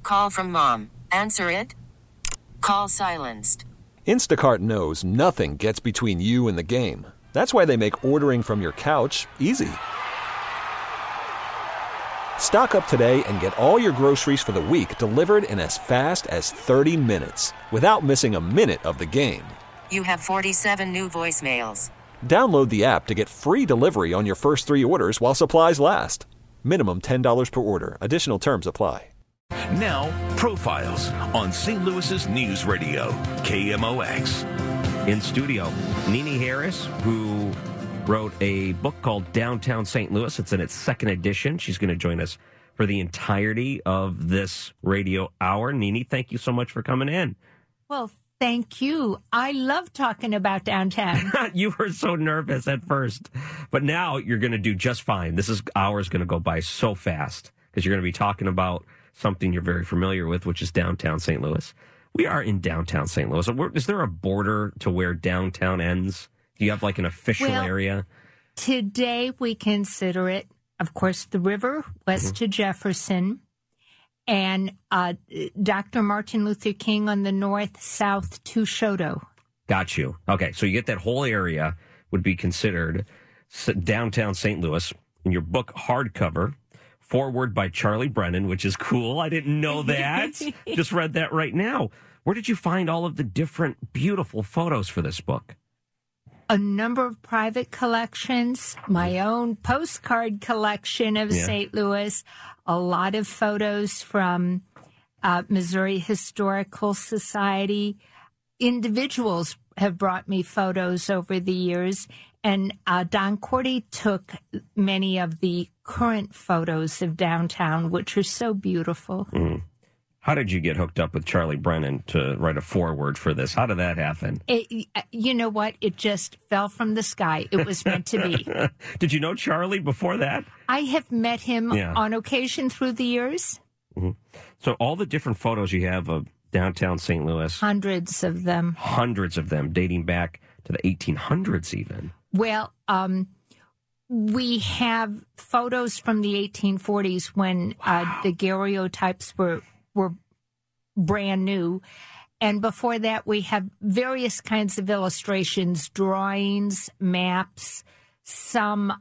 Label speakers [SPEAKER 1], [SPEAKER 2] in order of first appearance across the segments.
[SPEAKER 1] Call from mom. Answer it. Call silenced.
[SPEAKER 2] Instacart knows nothing gets between you and the game. That's why they make ordering from your couch easy. Stock up today and get all your groceries for the week delivered in as fast as 30 minutes without missing a minute of the game.
[SPEAKER 1] You have 47 new voicemails.
[SPEAKER 2] Download the app to get free delivery on your first 3 orders while supplies last. Minimum $10 per order. Additional terms apply.
[SPEAKER 3] Now, Profiles on St. Louis's News Radio, KMOX.
[SPEAKER 4] In studio, Nene Harris, who wrote a book called Downtown St. Louis. It's in its second edition. She's going to join us for the entirety of this radio hour. Nene, thank you so much for coming in.
[SPEAKER 5] Well, thank you. I love talking about downtown.
[SPEAKER 4] You were so nervous at first, but now you're going to do just fine. This hour is going to go by so fast because you're going to be talking about something you're very familiar with, which is downtown St. Louis. We are in downtown St. Louis. Is there a border to where downtown ends? Do you have like an official area?
[SPEAKER 5] Today we consider it, of course, the river west to Jefferson and Dr. Martin Luther King on the north, south to Choteau.
[SPEAKER 4] Got you. Okay, so you get that whole area would be considered downtown St. Louis. In your book, hardcover, foreword by Charlie Brennan, which is cool. I didn't know that. Just read that right now. Where did you find all of the different beautiful photos for this book?
[SPEAKER 5] A number of private collections, my own postcard collection of St. Louis, a lot of photos from Missouri Historical Society. Individuals have brought me photos over the years, and Don Cordy took many of the current photos of downtown, which are so beautiful.
[SPEAKER 4] Mm. How did you get hooked up with Charlie Brennan to write a foreword for this? How did that happen?
[SPEAKER 5] You know what? It just fell from the sky. It was meant to be.
[SPEAKER 4] Did you know Charlie before that?
[SPEAKER 5] I have met him on occasion through the years.
[SPEAKER 4] Mm-hmm. So all the different photos you have of downtown St. Louis.
[SPEAKER 5] Hundreds of them. Hundreds
[SPEAKER 4] of them, dating back to the 1800s even.
[SPEAKER 5] Well, we have photos from the 1840s when daguerreotypes were brand new. And before that, we have various kinds of illustrations, drawings, maps, some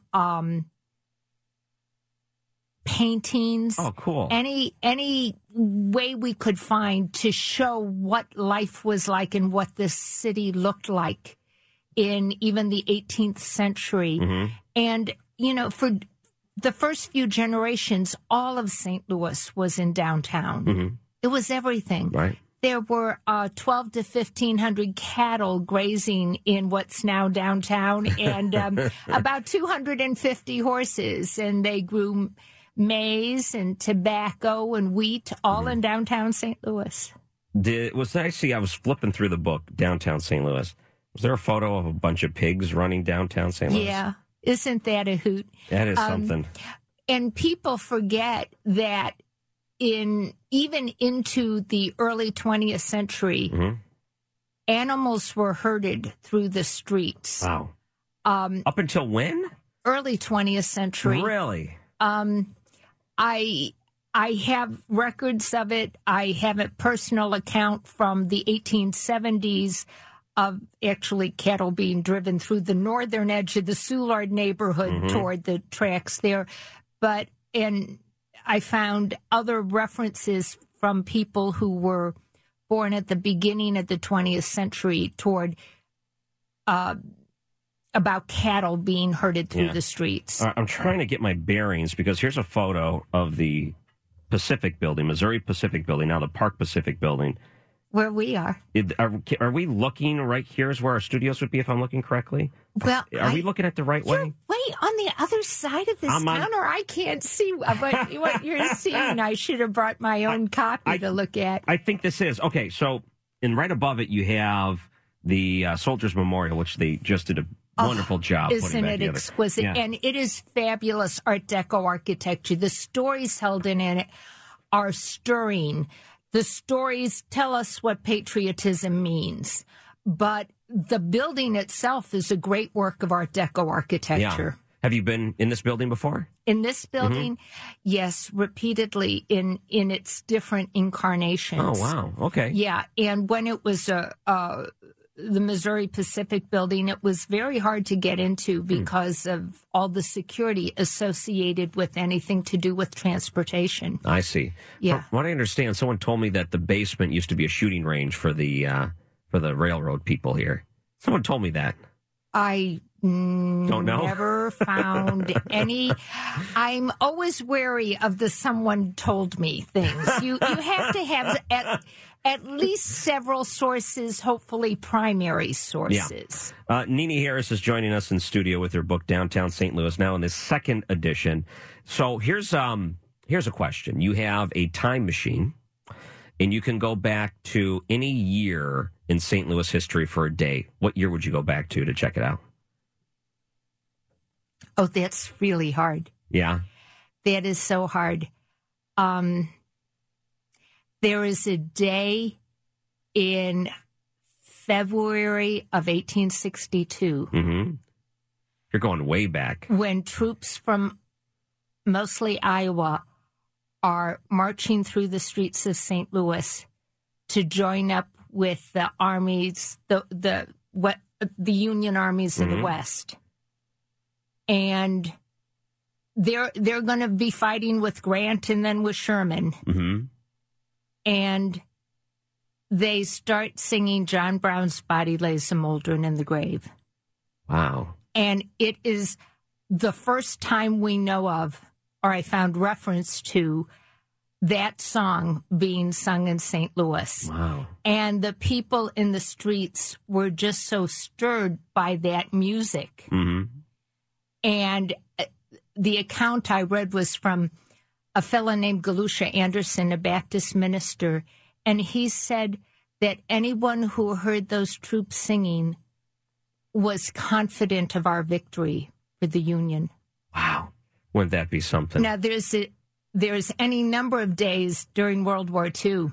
[SPEAKER 5] paintings.
[SPEAKER 4] Oh, cool.
[SPEAKER 5] Any way we could find to show what life was like and what this city looked like in even the 18th century. Mm-hmm. And, you know, for the first few generations, all of St. Louis was in downtown. Mm-hmm. It was everything.
[SPEAKER 4] Right.
[SPEAKER 5] There were 12 to 1,500 cattle grazing in what's now downtown and about 250 horses. And they grew maize and tobacco and wheat all in downtown St. Louis.
[SPEAKER 4] I was flipping through the book, Downtown St. Louis. Was there a photo of a bunch of pigs running downtown St. Louis?
[SPEAKER 5] Yeah. Isn't that a hoot?
[SPEAKER 4] That is something.
[SPEAKER 5] And people forget that even into the early 20th century, animals were herded through the streets.
[SPEAKER 4] Wow. Up until when?
[SPEAKER 5] Early 20th century.
[SPEAKER 4] Really?
[SPEAKER 5] I have records of it. I have a personal account from the 1870s of actually cattle being driven through the northern edge of the Soulard neighborhood toward the tracks there. And I found other references from people who were born at the beginning of the 20th century toward about cattle being herded through the streets.
[SPEAKER 4] I'm trying to get my bearings because here's a photo of the Pacific Building, Missouri Pacific Building, now the Park Pacific Building.
[SPEAKER 5] Where we are.
[SPEAKER 4] Are we looking right here is where our studios would be, if I'm looking correctly?
[SPEAKER 5] Well,
[SPEAKER 4] are we looking at the right way?
[SPEAKER 5] Wait, on the other side of this counter, I can't see what you're seeing. I should have brought my own copy to look at.
[SPEAKER 4] I think this is. Okay, so right above it, you have the Soldiers Memorial, which they just did a wonderful job putting back together.
[SPEAKER 5] Isn't it exquisite? Yeah. And it is fabulous Art Deco architecture. The stories held in it are stirring. The stories tell us what patriotism means, but the building itself is a great work of Art Deco architecture.
[SPEAKER 4] Have you been in this building before?
[SPEAKER 5] In this building, yes, repeatedly in its different incarnations.
[SPEAKER 4] Oh, wow. Okay.
[SPEAKER 5] Yeah, and when it was the Missouri Pacific building, it was very hard to get into because of all the security associated with anything to do with transportation.
[SPEAKER 4] I see.
[SPEAKER 5] Yeah.
[SPEAKER 4] From what I understand, someone told me that the basement used to be a shooting range for the railroad people here. Someone told me that.
[SPEAKER 5] I
[SPEAKER 4] don't know.
[SPEAKER 5] Never found any. I'm always wary of the someone told me things. You have to have at least several sources, hopefully primary sources.
[SPEAKER 4] Yeah. Nene Harris is joining us in studio with her book Downtown St. Louis, now in the second edition. So here's a question. You have a time machine, and you can go back to any year in St. Louis history for a day. What year would you go back to check it out?
[SPEAKER 5] Oh, that's really hard.
[SPEAKER 4] Yeah.
[SPEAKER 5] That is so hard. There is a day in February of 1862.
[SPEAKER 4] Mm-hmm. You're going way back.
[SPEAKER 5] When troops from mostly Iowa are marching through the streets of St. Louis to join up with the armies, the Union armies of the West. And they're going to be fighting with Grant and then with Sherman.
[SPEAKER 4] Mm-hmm.
[SPEAKER 5] And they start singing John Brown's Body Lays a Mouldering in the Grave.
[SPEAKER 4] Wow.
[SPEAKER 5] And it is the first time we know of, or I found reference to, that song being sung in St. Louis.
[SPEAKER 4] Wow.
[SPEAKER 5] And the people in the streets were just so stirred by that music.
[SPEAKER 4] Mm-hmm.
[SPEAKER 5] And the account I read was from a fellow named Galusha Anderson, a Baptist minister, and he said that anyone who heard those troops singing was confident of our victory for the Union.
[SPEAKER 4] Wow. Wouldn't that be something?
[SPEAKER 5] Now, there's any number of days during World War II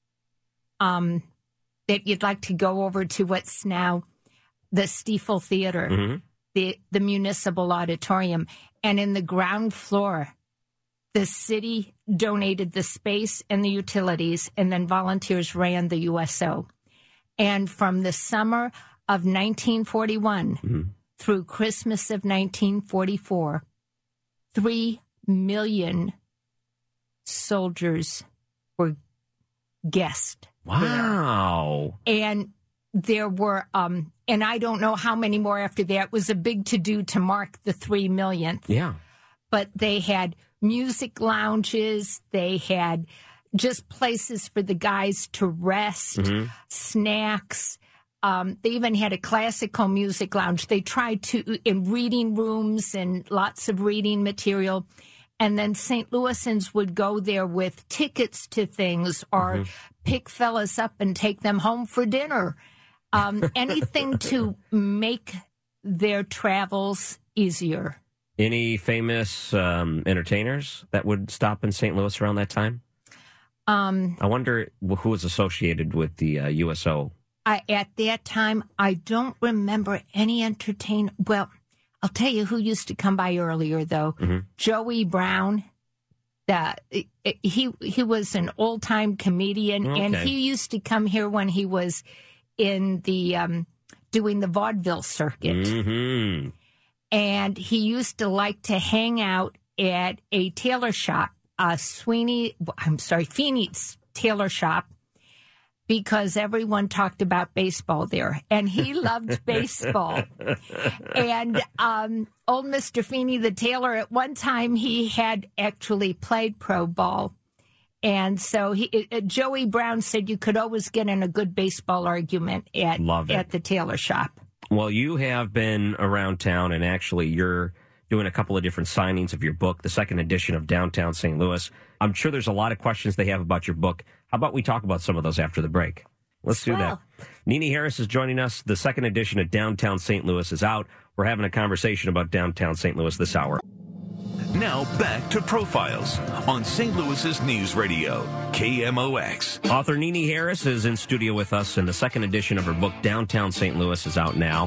[SPEAKER 5] that you'd like to go over to what's now the Stiefel Theater, the Municipal Auditorium, and in the ground floor, the city donated the space and the utilities, and then volunteers ran the USO. And from the summer of 1941 through Christmas of 1944, 3 million soldiers were guests.
[SPEAKER 4] Wow.
[SPEAKER 5] And there were, and I don't know how many more after that. It was a big to-do to mark the 3 millionth.
[SPEAKER 4] Yeah.
[SPEAKER 5] But they had music lounges. They had just places for the guys to rest, snacks. They even had a classical music lounge. They tried to, in reading rooms and lots of reading material. And then St. Louisans would go there with tickets to things or pick fellas up and take them home for dinner. Anything to make their travels easier.
[SPEAKER 4] Any famous entertainers that would stop in St. Louis around that time? I wonder who was associated with the USO.
[SPEAKER 5] At that time, I don't remember any entertainer. Well, I'll tell you who used to come by earlier, though. Joey Brown. He was an old-time comedian, and he used to come here when he was in the doing the vaudeville circuit. And he used to like to hang out at a tailor shop, Feeney's tailor shop, because everyone talked about baseball there, and he loved baseball. And old Mr. Feeney, the tailor, at one time he had actually played pro ball. And so Joey Brown said you could always get in a good baseball argument at the tailor shop.
[SPEAKER 4] Well, you have been around town, and actually you're doing a couple of different signings of your book, the second edition of Downtown St. Louis. I'm sure there's a lot of questions they have about your book. How about we talk about some of those after the break? Let's do that. Nene Harris is joining us. The second edition of Downtown St. Louis is out. We're having a conversation about Downtown St. Louis this hour.
[SPEAKER 3] Now back to Profiles on St. Louis's News Radio, KMOX.
[SPEAKER 4] Author Nene Harris is in studio with us, and the second edition of her book, Downtown St. Louis, is out now.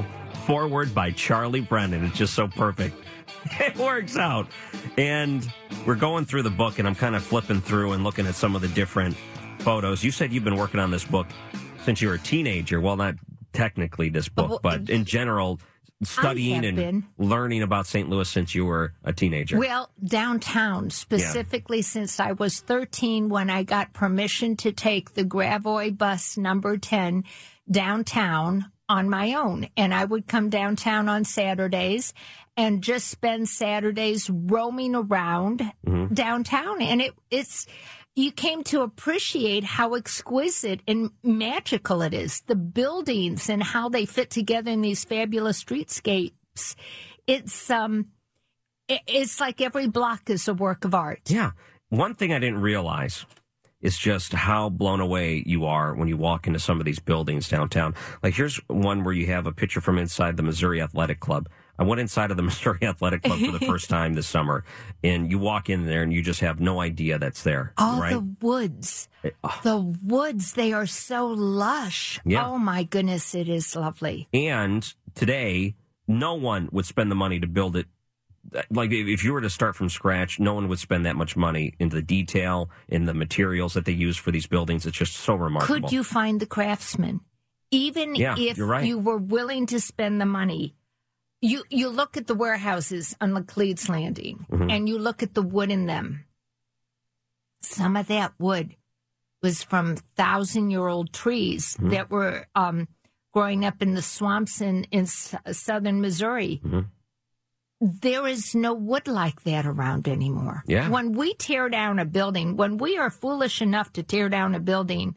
[SPEAKER 4] foreword by Charlie Brennan. It's just so perfect. It works out. And we're going through the book, and I'm kind of flipping through and looking at some of the different photos. You said you've been working on this book since you were a teenager. Well, not technically this book, but in general, studying and learning about St. Louis since you were a teenager.
[SPEAKER 5] Well, downtown, specifically since I was 13 when I got permission to take the Gravois bus number 10 downtown on my own. And I would come downtown on Saturdays and just spend Saturdays roaming around downtown. And it's you came to appreciate how exquisite and magical it is. The buildings and how they fit together in these fabulous streetscapes. It's like every block is a work of art.
[SPEAKER 4] Yeah. One thing I didn't realize is just how blown away you are when you walk into some of these buildings downtown. Like, here's one where you have a picture from inside the Missouri Athletic Club. I went inside of the Missouri Athletic Club for the first time this summer, and you walk in there and you just have no idea that's there.
[SPEAKER 5] Oh,
[SPEAKER 4] right?
[SPEAKER 5] the woods. The woods, they are so lush.
[SPEAKER 4] Yeah.
[SPEAKER 5] Oh, my goodness, it is lovely.
[SPEAKER 4] And today, no one would spend the money to build it. Like, if you were to start from scratch, no one would spend that much money in the detail, in the materials that they use for these buildings. It's just so remarkable.
[SPEAKER 5] Could you find the craftsmen? Even if
[SPEAKER 4] you're right.
[SPEAKER 5] you were willing to spend the money, you look at the warehouses on Laclede's Landing, and you look at the wood in them. Some of that wood was from 1,000-year-old trees that were growing up in the swamps in southern Missouri. There is no wood like that around anymore.
[SPEAKER 4] Yeah.
[SPEAKER 5] When we tear down a building, when we are foolish enough to tear down a building,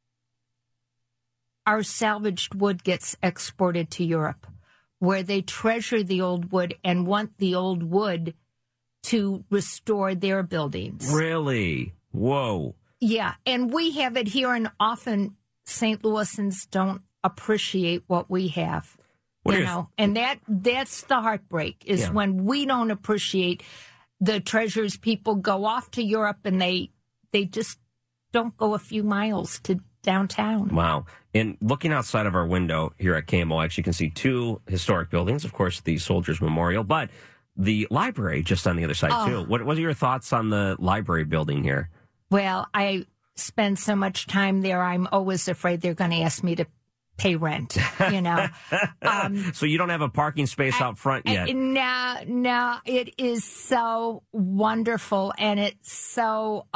[SPEAKER 5] our salvaged wood gets exported to Europe, where they treasure the old wood and want the old wood to restore their buildings.
[SPEAKER 4] Really? Whoa.
[SPEAKER 5] Yeah, and we have it here, and often St. Louisans don't appreciate what we have. And that's the heartbreak, is when we don't appreciate the treasures. People go off to Europe, and they just don't go a few miles to downtown.
[SPEAKER 4] Wow. And looking outside of our window here at KMOX, you can see two historic buildings. Of course, the Soldiers Memorial, but the library just on the other side, too. What are your thoughts on the library building here?
[SPEAKER 5] Well, I spend so much time there, I'm always afraid they're going to ask me to pay rent, you know.
[SPEAKER 4] So you don't have a parking space out front yet?
[SPEAKER 5] No, it is so wonderful, and it's so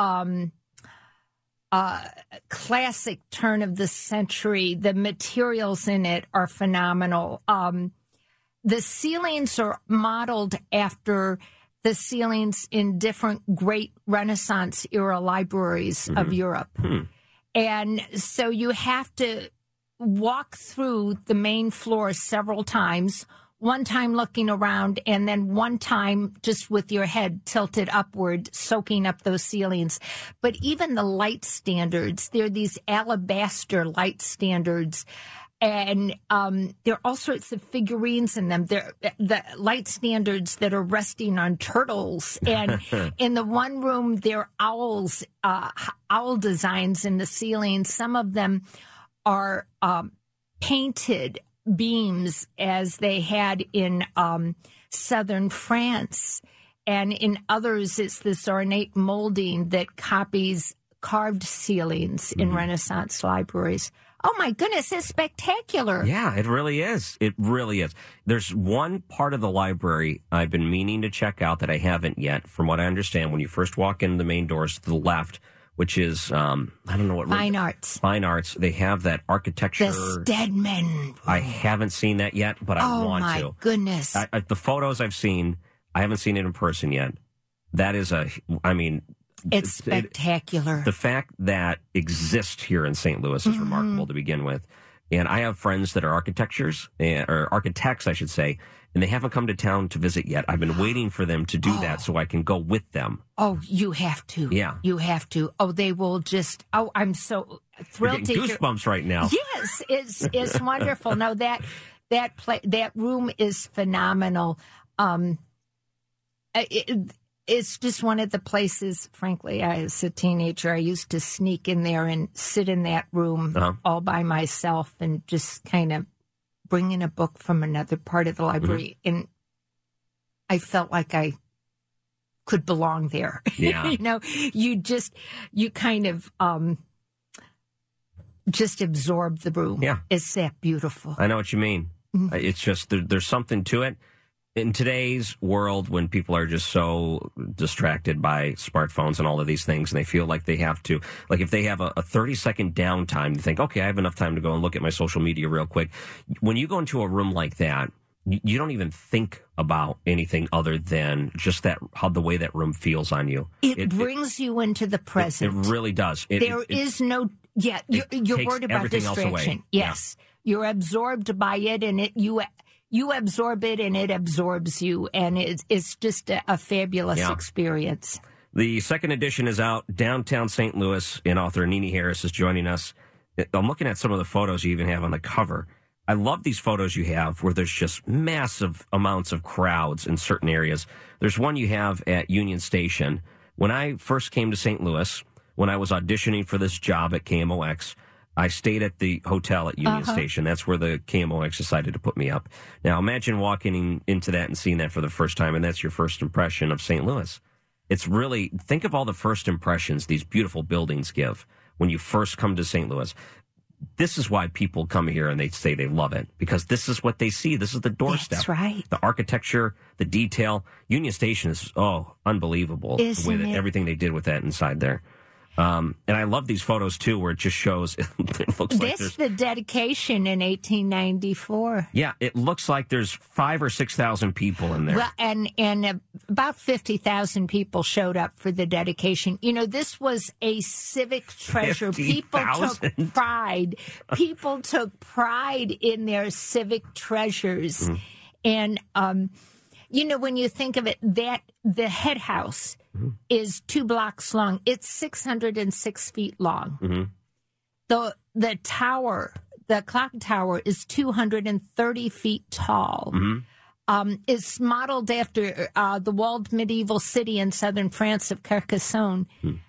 [SPEAKER 5] classic turn of the century. The materials in it are phenomenal. The ceilings are modeled after the ceilings in different great Renaissance era libraries of Europe. And so you have to walk through the main floor several times, one time looking around, and then one time just with your head tilted upward, soaking up those ceilings. But even the light standards, they're these alabaster light standards, and there are all sorts of figurines in them. They're the light standards that are resting on turtles. And in the one room, there are owls, owl designs in the ceiling. Some of them are painted beams, as they had in southern France. And in others, it's this ornate molding that copies carved ceilings in Renaissance libraries. Oh, my goodness, it's spectacular.
[SPEAKER 4] Yeah, it really is. It really is. There's one part of the library I've been meaning to check out that I haven't yet. From what I understand, when you first walk in the main doors to the left, which is, I don't know what...
[SPEAKER 5] Fine arts.
[SPEAKER 4] Fine arts. They have that architecture...
[SPEAKER 5] The Stedman.
[SPEAKER 4] I haven't seen that yet, but I want to.
[SPEAKER 5] Oh, my goodness.
[SPEAKER 4] The photos I've seen, I haven't seen it in person yet. That is
[SPEAKER 5] it's spectacular.
[SPEAKER 4] The fact that exists here in St. Louis is remarkable to begin with. And I have friends that are or architects, I should say, and they haven't come to town to visit yet. I've been waiting for them to do that so I can go with them.
[SPEAKER 5] Oh, you have to.
[SPEAKER 4] Yeah.
[SPEAKER 5] You have to. Oh, they will just, I'm so thrilled to hear.
[SPEAKER 4] Goosebumps right now.
[SPEAKER 5] Yes, it's wonderful. No, that room is phenomenal. It's just one of the places, frankly, as a teenager, I used to sneak in there and sit in that room all by myself and just kind of bring in a book from another part of the library, and I felt like I could belong there.
[SPEAKER 4] Yeah.
[SPEAKER 5] You kind of just absorb the room.
[SPEAKER 4] Yeah.
[SPEAKER 5] It's that beautiful.
[SPEAKER 4] I know what you mean. It's just, there's something to it. In today's world, when people are just so distracted by smartphones and all of these things, and they feel like they have to, like if they have a 30-second downtime, you think, okay, I have enough time to go and look at my social media real quick. When you go into a room like that, you don't even think about anything other than just how the way that room feels on you.
[SPEAKER 5] It brings you into the present.
[SPEAKER 4] It really does.
[SPEAKER 5] You're worried about distraction. Yes. Yeah. You're absorbed by it, and you absorb it, and it absorbs you, and it's just a fabulous experience.
[SPEAKER 4] The second edition is out, Downtown St. Louis, and author Nini Harris is joining us. I'm looking at some of the photos you even have on the cover. I love these photos you have where there's just massive amounts of crowds in certain areas. There's one you have at Union Station. When I first came to St. Louis, when I was auditioning for this job at KMOX, I stayed at the hotel at Union Station. That's where the KMOX decided to put me up. Now, imagine walking into that and seeing that for the first time, and that's your first impression of St. Louis. It's really, think of all the first impressions these beautiful buildings give when you first come to St. Louis. This is why people come here and they say they love it, because this is what they see. This is the doorstep.
[SPEAKER 5] That's right.
[SPEAKER 4] The architecture, the detail. Union Station is, unbelievable.
[SPEAKER 5] Isn't
[SPEAKER 4] the way that everything they did with that inside there. And I love these photos, too, where it just shows, it looks like
[SPEAKER 5] this the dedication in 1894.
[SPEAKER 4] Yeah, it looks like there's 5,000 or 6,000 people in there.
[SPEAKER 5] Well, and about 50,000 people showed up for the dedication. You know, this was a civic treasure.
[SPEAKER 4] 50,000?
[SPEAKER 5] People took pride. People took pride in their civic treasures. And, when you think of it, that the head house is 2 blocks long. It's 606 feet long. The tower, the clock tower, is 230 feet tall. It's modeled after the walled medieval city in southern France of Carcassonne.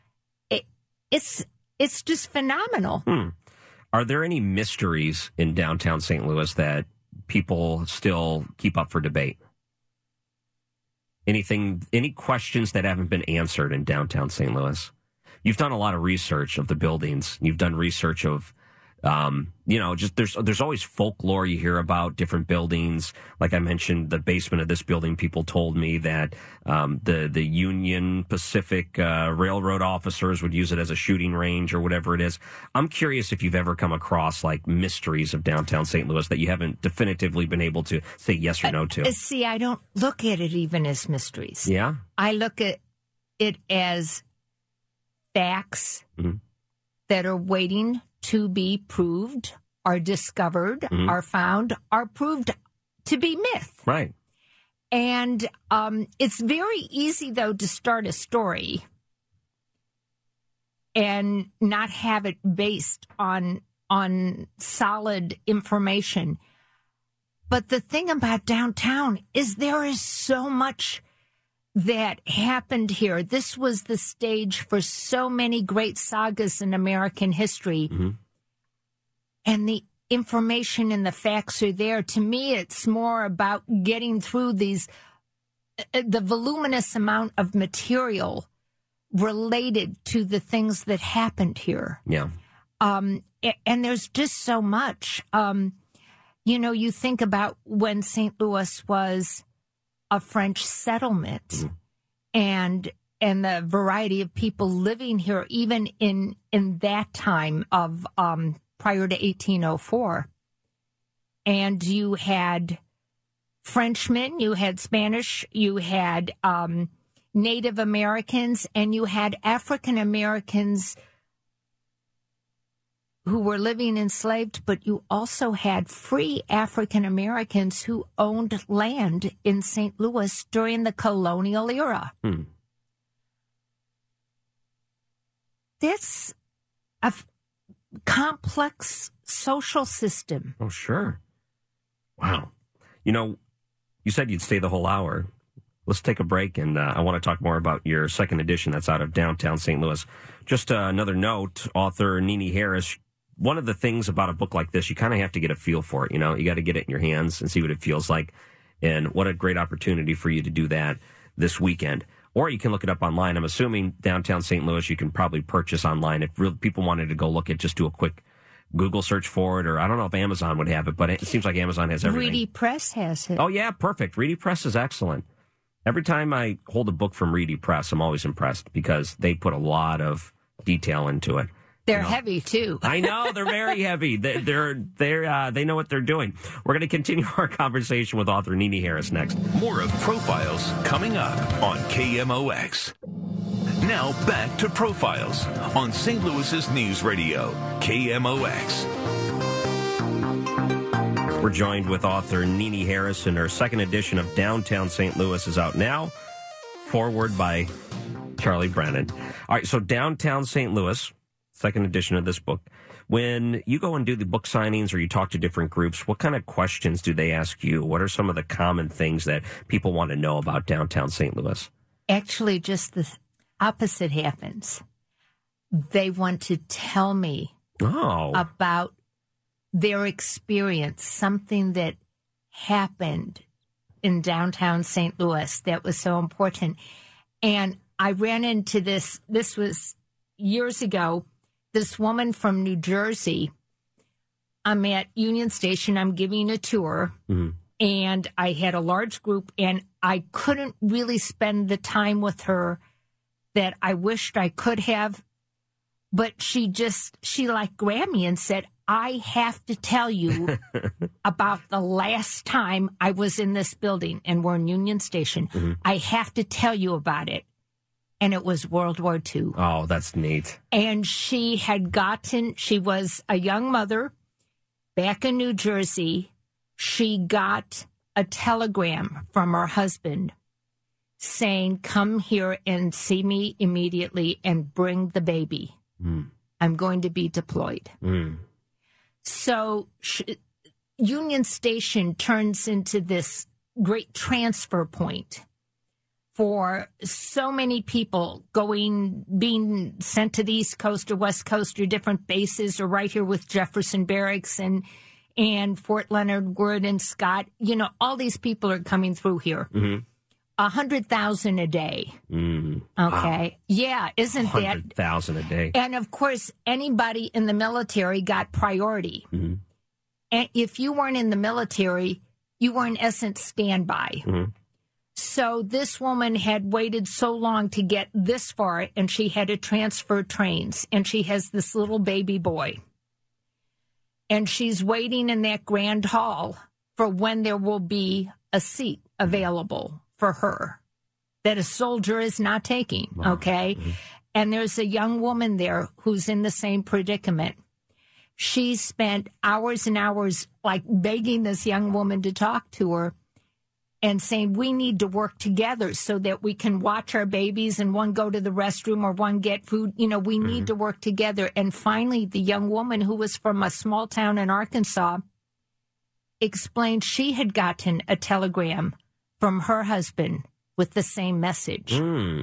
[SPEAKER 5] It's just phenomenal.
[SPEAKER 4] Are there any mysteries in downtown St. Louis that people still keep up for debate? Any questions that haven't been answered in downtown St. Louis? You've done a lot of research of the buildings. You've done research of, just there's always folklore you hear about different buildings. Like I mentioned, the basement of this building, people told me that the Union Pacific Railroad officers would use it as a shooting range or whatever it is. I'm curious if you've ever come across like mysteries of downtown St. Louis that you haven't definitively been able to say yes or no to.
[SPEAKER 5] See, I don't look at it even as mysteries.
[SPEAKER 4] Yeah?
[SPEAKER 5] I look at it as facts that are waiting to be proved, are discovered, are found, are proved to be myth.
[SPEAKER 4] Right.
[SPEAKER 5] And it's very easy, though, to start a story and not have it based on solid information. But the thing about downtown is there is so much that happened here. This was the stage for so many great sagas in American history. And the information and the facts are there. To me, it's more about getting through the voluminous amount of material related to the things that happened here.
[SPEAKER 4] Yeah.
[SPEAKER 5] And there's just so much. You think about when St. Louis was a French settlement and the variety of people living here, even in that time of prior to 1804. And you had Frenchmen, you had Spanish, you had Native Americans, and you had African Americans who were living enslaved, but you also had free African Americans who owned land in St. Louis during the colonial era. That's a complex social system.
[SPEAKER 4] Oh, sure. Wow. You said you'd stay the whole hour. Let's take a break, and I want to talk more about your second edition that's out of downtown St. Louis. Just another note, author Nini Harris one of the things about a book like this, you kind of have to get a feel for it. You know, you got to get it in your hands and see what it feels like. And what a great opportunity for you to do that this weekend. Or you can look it up online. I'm assuming downtown St. Louis, you can probably purchase online. If people wanted to go look at, just do a quick Google search for it, or I don't know if Amazon would have it, but it seems like Amazon has everything.
[SPEAKER 5] Reedy Press has it.
[SPEAKER 4] Oh, yeah, perfect. Reedy Press is excellent. Every time I hold a book from Reedy Press, I'm always impressed because they put a lot of detail into it.
[SPEAKER 5] They're heavy, too.
[SPEAKER 4] I know. They're very heavy. They know what they're doing. We're going to continue our conversation with author Nene Harris next.
[SPEAKER 3] More of Profiles coming up on KMOX. Now back to Profiles on St. Louis's News Radio, KMOX.
[SPEAKER 4] We're joined with author Nene Harris, and her second edition of Downtown St. Louis is out now. Foreword by Charlie Brennan. All right, so Downtown St. Louis, second edition of this book. When you go and do the book signings or you talk to different groups, what kind of questions do they ask you? What are some of the common things that people want to know about Downtown St. Louis?
[SPEAKER 5] Actually, just the opposite happens. They want to tell me about their experience, something that happened in downtown St. Louis that was so important. And I ran into this was years ago, this woman from New Jersey. I'm at Union Station, I'm giving a tour, and I had a large group, and I couldn't really spend the time with her that I wished I could have. But she like grabbed me and said, I have to tell you about the last time I was in this building, and we're in Union Station. I have to tell you about it. And it was World War II.
[SPEAKER 4] Oh, that's neat.
[SPEAKER 5] And she was a young mother back in New Jersey. She got a telegram from her husband saying, come here and see me immediately and bring the baby. I'm going to be deployed. So Union Station turns into this great transfer point for so many people being sent to the East Coast or West Coast or different bases, or right here with Jefferson Barracks and Fort Leonard Wood and Scott. You know, all these people are coming through here. 100,000 a day. Okay. Wow. Yeah, isn't that
[SPEAKER 4] 100,000 a day?
[SPEAKER 5] And of course, anybody in the military got priority. And if you weren't in the military, you were in essence standby. So this woman had waited so long to get this far, and she had to transfer trains, and she has this little baby boy. And she's waiting in that grand hall for when there will be a seat available for her that a soldier is not taking, okay? And there's a young woman there who's in the same predicament. She spent hours and hours like begging this young woman to talk to her and saying, we need to work together so that we can watch our babies and one go to the restroom or one get food. You know, we need to work together. And finally, the young woman, who was from a small town in Arkansas, explained she had gotten a telegram from her husband with the same message.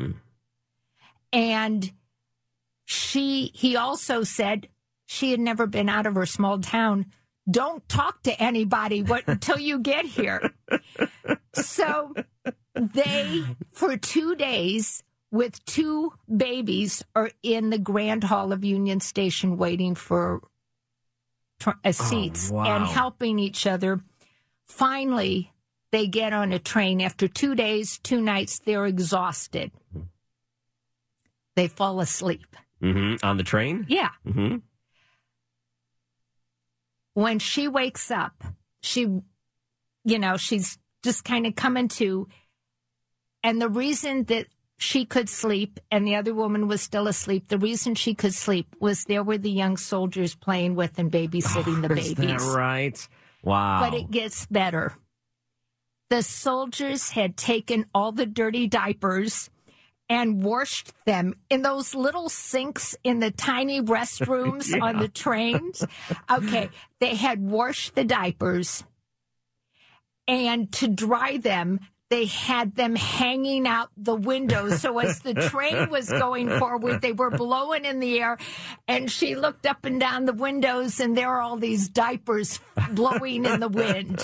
[SPEAKER 5] And he also said she had never been out of her small town. Don't talk to anybody until you get here. So they, for 2 days, with 2 babies, are in the Grand Hall of Union Station waiting for seats and helping each other. Finally, they get on a train. After 2 days, 2 nights, they're exhausted. They fall asleep.
[SPEAKER 4] On the train?
[SPEAKER 5] Yeah. When she wakes up, she's just kind of coming to. And the reason that she could sleep and the other woman was still asleep, the reason she could sleep was there were the young soldiers playing with and babysitting the babies.
[SPEAKER 4] Is that right? Wow.
[SPEAKER 5] But it gets better. The soldiers had taken all the dirty diapers and washed them in those little sinks in the tiny restrooms on the trains. Okay, they had washed the diapers, and to dry them, they had them hanging out the windows. So as the train was going forward, they were blowing in the air. And she looked up and down the windows, and there are all these diapers blowing in the wind.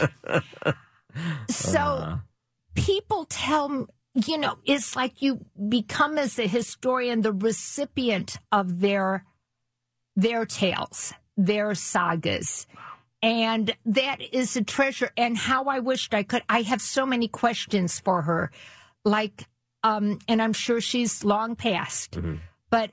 [SPEAKER 5] So people tell me, you know, it's like you become, as a historian, the recipient of their tales, their sagas. And that is a treasure. And how I wished I could. I have so many questions for her. Like, and I'm sure she's long past. Mm-hmm. But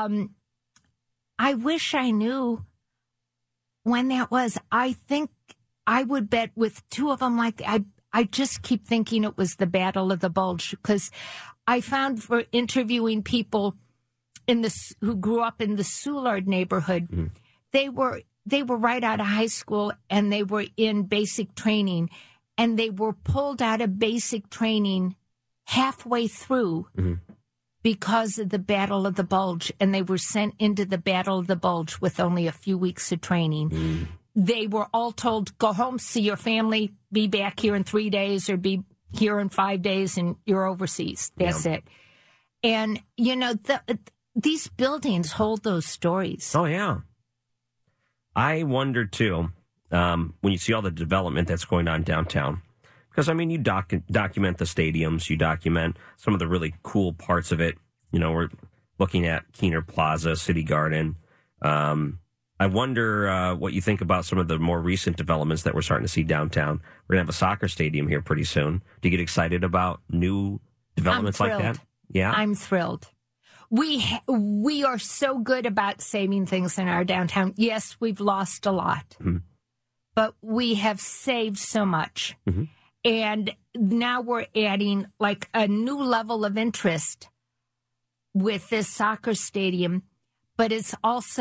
[SPEAKER 5] I wish I knew when that was. I think I would bet with two of them, like, I just keep thinking it was the Battle of the Bulge, because I found, for interviewing people who grew up in the Soulard neighborhood, mm-hmm. they were right out of high school, and they were in basic training, and they were pulled out of basic training halfway through mm-hmm. because of the Battle of the Bulge, and they were sent into the Battle of the Bulge with only a few weeks of training. Mm-hmm. They were all told, go home, see your family, be back here in 3 days, or be here in 5 days, and you're overseas. That's it. And, you know, these buildings hold those stories.
[SPEAKER 4] Oh, yeah. I wonder, too, when you see all the development that's going on downtown, because, I mean, you document the stadiums, you document some of the really cool parts of it. You know, we're looking at Keener Plaza, City Garden. I wonder what you think about some of the more recent developments that we're starting to see downtown. We're going to have a soccer stadium here pretty soon. Do you get excited about new developments like that? Yeah,
[SPEAKER 5] I'm thrilled. We are so good about saving things in our downtown. Yes, we've lost a lot, mm-hmm. but we have saved so much. Mm-hmm. And now we're adding like a new level of interest with this soccer stadium. But it's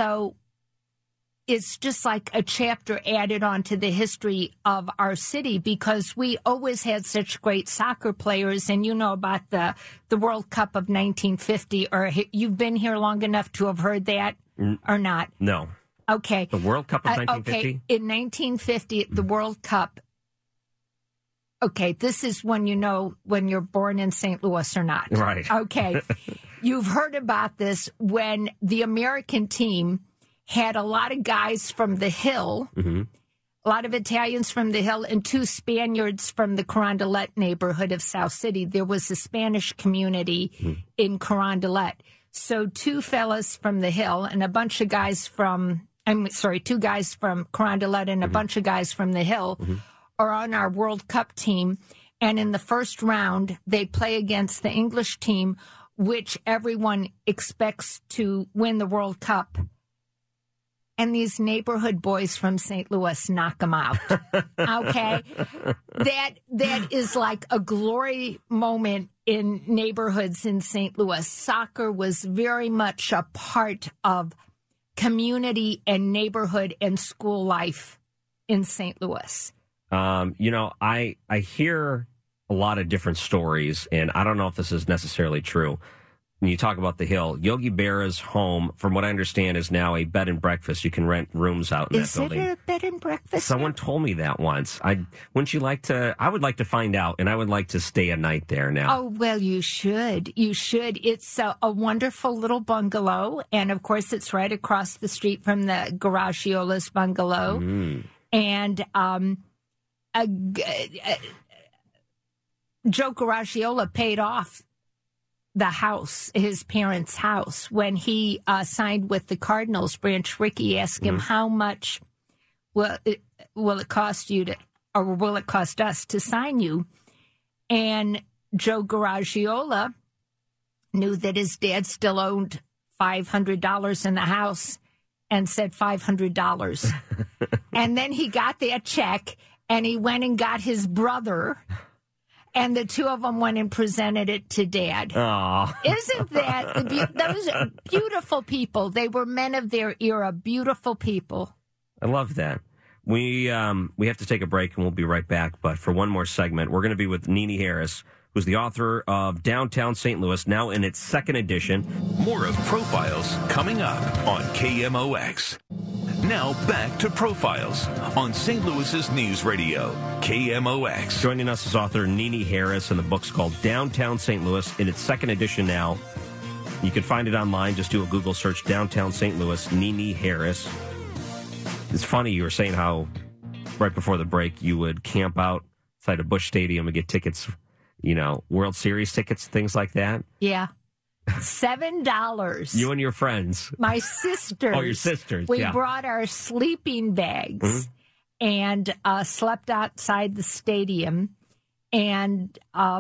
[SPEAKER 5] just like a chapter added on to the history of our city, because we always had such great soccer players. And you know about the World Cup of 1950, or you've been here long enough to have heard that or not?
[SPEAKER 4] No.
[SPEAKER 5] Okay.
[SPEAKER 4] The World Cup of 1950?
[SPEAKER 5] Okay. In 1950, the World Cup. Okay. This is when you know when you're born in St. Louis or not.
[SPEAKER 4] Right.
[SPEAKER 5] Okay. You've heard about this when the American team had a lot of guys from the Hill, mm-hmm. a lot of Italians from the Hill, and 2 Spaniards from the Carondelet neighborhood of South City. There was a Spanish community mm-hmm. in Carondelet. So 2 fellas from the Hill and a bunch of guys 2 guys from Carondelet and a mm-hmm. bunch of guys from the Hill mm-hmm. are on our World Cup team. And in the first round, they play against the English team, which everyone expects to win the World Cup. And these neighborhood boys from St. Louis knock them out. Okay? That is like a glory moment in neighborhoods in St. Louis. Soccer was very much a part of community and neighborhood and school life in St. Louis.
[SPEAKER 4] You know, I hear a lot of different stories, and I don't know if this is necessarily true. When you talk about the Hill, Yogi Berra's home, from what I understand, is now a bed and breakfast. You can rent rooms out in that building.
[SPEAKER 5] Is it a bed and breakfast?
[SPEAKER 4] Someone told me that once. Wouldn't you like to? I would like to find out, and I would like to stay a night there now.
[SPEAKER 5] Oh, well, you should. You should. It's a wonderful little bungalow, and of course, it's right across the street from the Garagiola's bungalow. Mm. And Joe Garagiola paid off the house, his parents' house, when he signed with the Cardinals. Branch Rickey asked him, how much will it cost you to, or will it cost us to sign you? And Joe Garagiola knew that his dad still owed $500 in the house and said $500. And then he got that check, and he went and got his brother, and the 2 of them went and presented it to Dad.
[SPEAKER 4] Aww.
[SPEAKER 5] Isn't that those are beautiful people? They were men of their era, beautiful people.
[SPEAKER 4] I love that. We have to take a break, and we'll be right back. But for one more segment, we're going to be with Nene Harris, who's the author of Downtown St. Louis, now in its 2nd edition.
[SPEAKER 3] More of Profiles coming up on KMOX. Now back to Profiles on St. Louis's News Radio, KMOX.
[SPEAKER 4] Joining us is author Nene Harris, and the book's called Downtown St. Louis, in its second edition now. You can find it online. Just do a Google search, Downtown St. Louis, Nene Harris. It's funny, you were saying how right before the break you would camp outside of Busch Stadium and get tickets, World Series tickets, things like that.
[SPEAKER 5] Yeah. $7.
[SPEAKER 4] You and your friends.
[SPEAKER 5] My sisters.
[SPEAKER 4] Oh, your sisters.
[SPEAKER 5] We brought our sleeping bags and slept outside the stadium, and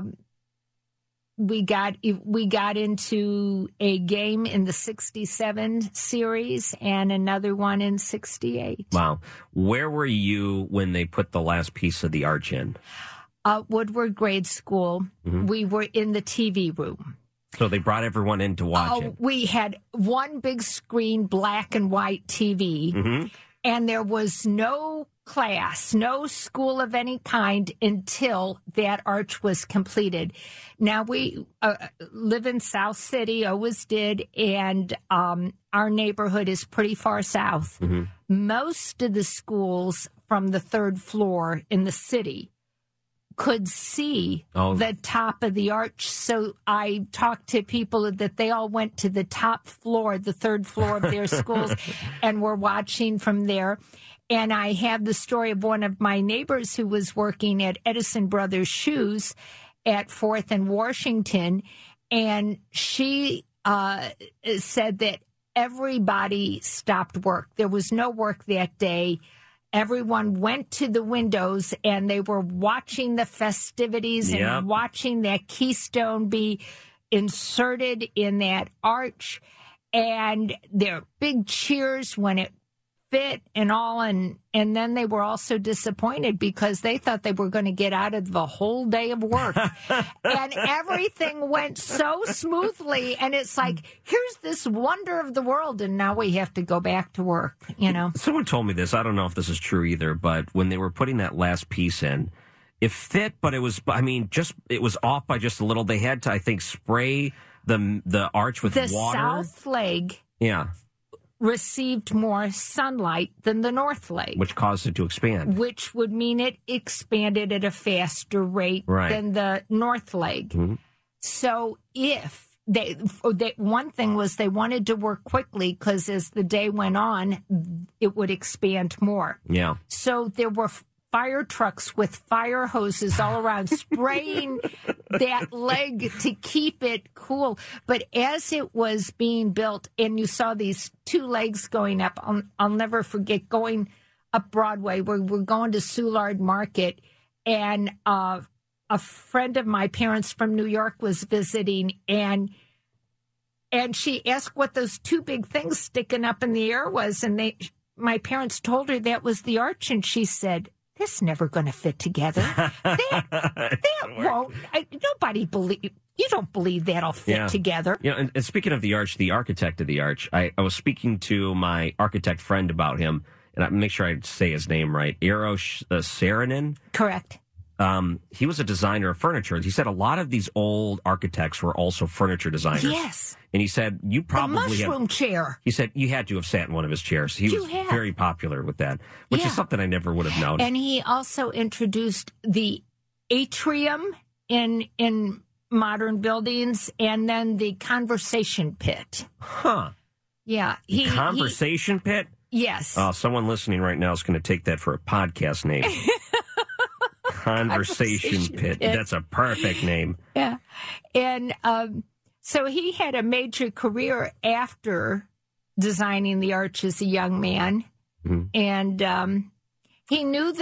[SPEAKER 5] we got into a game in the 67 series and another one in 68.
[SPEAKER 4] Wow. Where were you when they put the last piece of the arch in?
[SPEAKER 5] Woodward Grade School. We were in the TV room.
[SPEAKER 4] So they brought everyone in to watch it.
[SPEAKER 5] We had one big screen, black and white TV, and there was no class, no school of any kind until that arch was completed. Now, we live in South City, always did, and our neighborhood is pretty far south. Most of the schools from the third floor in the city could see the top of the arch. So I talked to people that they all went to the top floor, the third floor of their schools, and were watching from there. And I have the story of one of my neighbors who was working at Edison Brothers Shoes at 4th and Washington. And she said that everybody stopped work. There was no work that day. Everyone went to the windows and they were watching the festivities and watching that keystone be inserted in that arch. And their big cheers when it fit and all. And then they were also disappointed because they thought they were going to get out of the whole day of work. And everything went so smoothly. And it's like, here's this wonder of the world. And now we have to go back to work,
[SPEAKER 4] Someone told me this. I don't know if this is true either, but when they were putting that last piece in, it fit, but it was off by just a little. They had to, I think, spray the arch with water.
[SPEAKER 5] The south leg.
[SPEAKER 4] Yeah.
[SPEAKER 5] Received more sunlight than the north leg.
[SPEAKER 4] Which caused it to expand.
[SPEAKER 5] Which would mean it expanded at a faster rate than the north leg. So if one thing was they wanted to work quickly because as the day went on, it would expand more.
[SPEAKER 4] Yeah.
[SPEAKER 5] So there were fire trucks with fire hoses all around spraying that leg to keep it cool. But as it was being built and you saw these two legs going up, I'll never forget going up Broadway. We're going to Soulard Market, and a friend of my parents from New York was visiting, and she asked what those two big things sticking up in the air was, and my parents told her that was the arch, and she said, "This is never going to fit together. That won't. Nobody believe. You don't believe that'll fit together."
[SPEAKER 4] And speaking of the arch, the architect of the arch, I was speaking to my architect friend about him, and I make sure I say his name right. Eero Saarinen.
[SPEAKER 5] Correct.
[SPEAKER 4] He was a designer of furniture. He said a lot of these old architects were also furniture designers.
[SPEAKER 5] Yes.
[SPEAKER 4] And he said, you probably
[SPEAKER 5] the mushroom chair.
[SPEAKER 4] He said, you had to have sat in one of his chairs. He was very popular with that, which is something I never would have known.
[SPEAKER 5] And he also introduced the atrium in modern buildings and then the conversation pit.
[SPEAKER 4] Huh.
[SPEAKER 5] Yeah.
[SPEAKER 4] Conversation pit?
[SPEAKER 5] Yes.
[SPEAKER 4] Someone listening right now is going to take that for a podcast name. Conversation pit. That's a perfect name.
[SPEAKER 5] Yeah. And so he had a major career after designing the arch as a young man. And he knew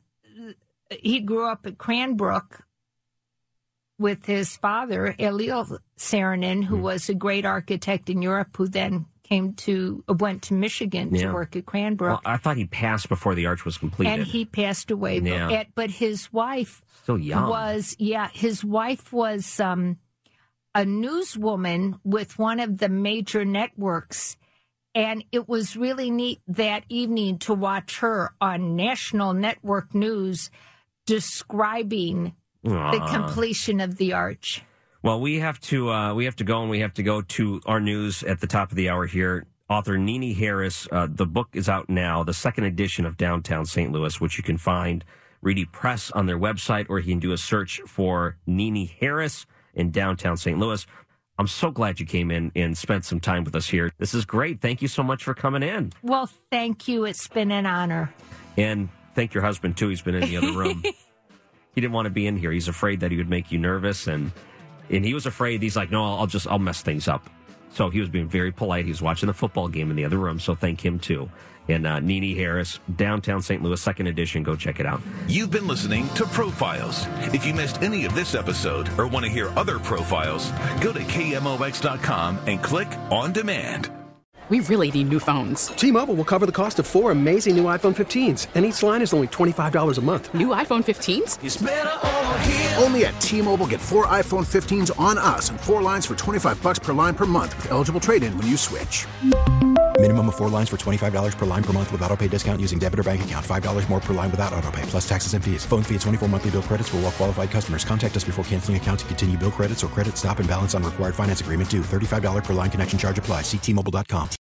[SPEAKER 5] he grew up at Cranbrook with his father, Eliel Saarinen, who was a great architect in Europe, who then went to Michigan to work at Cranbrook.
[SPEAKER 4] Well, I thought he passed before the arch was completed.
[SPEAKER 5] And he passed away.
[SPEAKER 4] Yeah.
[SPEAKER 5] But his wife
[SPEAKER 4] still young.
[SPEAKER 5] His wife was a newswoman with one of the major networks. And it was really neat that evening to watch her on national network news describing the completion of the arch.
[SPEAKER 4] Well, we have to go, and we have to go to our news at the top of the hour here. author Nene Harris. The book is out now, the second edition of Downtown St. Louis, which you can find Reedy Press on their website, or you can do a search for Nene Harris in Downtown St. Louis. I'm so glad you came in and spent some time with us here. This is great. Thank you so much for coming in.
[SPEAKER 5] Well, thank you. It's been an honor.
[SPEAKER 4] And thank your husband, too. He's been in the other room. He didn't want to be in here. He's afraid that he would make you nervous. And he was afraid. He's like, no, I'll mess things up. So he was being very polite. He was watching the football game in the other room. So thank him, too. And Nene Harris, Downtown St. Louis, second edition. Go check it out.
[SPEAKER 3] You've been listening to Profiles. If you missed any of this episode or want to hear other profiles, go to KMOX.com and click On Demand.
[SPEAKER 6] We really need new phones.
[SPEAKER 7] T-Mobile will cover the cost of 4 amazing new iPhone 15s, and each line is only $25 a month.
[SPEAKER 6] New iPhone 15s?
[SPEAKER 8] It's better over here. Only at T-Mobile, get 4 iPhone 15s on us and 4 lines for $25 per line per month with eligible trade-in when you switch.
[SPEAKER 9] Minimum of 4 lines for $25 per line per month with autopay discount using debit or bank account. $5 more per line without autopay, plus taxes and fees. Phone fee at 24 monthly bill credits for well-qualified customers. Contact us before canceling account to continue bill credits or credit stop and balance on required finance agreement due. $35 per line connection charge applies. See T-Mobile.com.